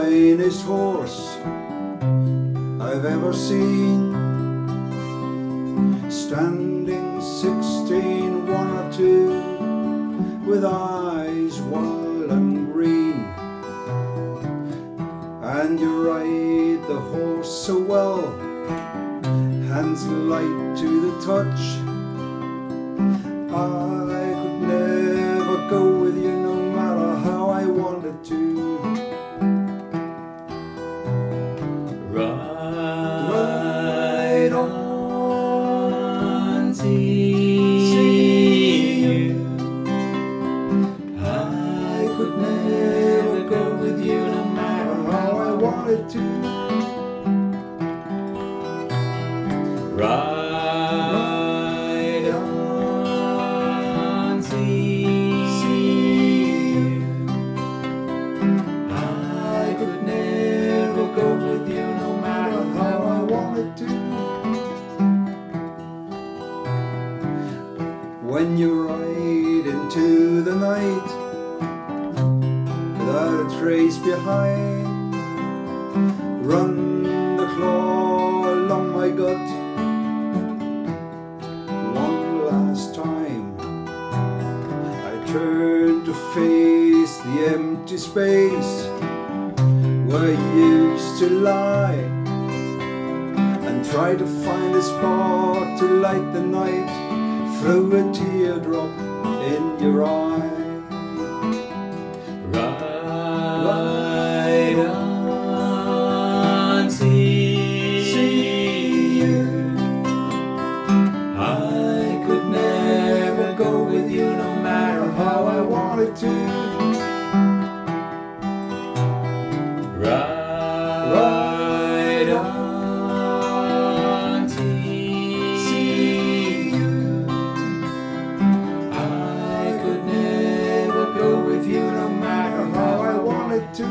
finest horse I've ever seen, standing 16, 1 or 2, with eyes wild and green. And you ride the horse so well, hands light to the touch. I could never go with you no matter how I wanted to. Ride on, see you. I could never go with you no matter how I wanted to. Ride on, see you. I could never go with you no matter how I wanted to. When you ride into the night without a trace behind, run the claw along my gut one last time. I turn to face the empty space where you used to lie, and try to find a spot to light the night through a teardrop in your eye. Ride on, see you. I could never go with you no matter how I wanted to. Ride on, see you. I could never go with you no matter how I wanted to.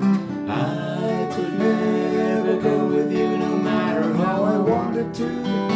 to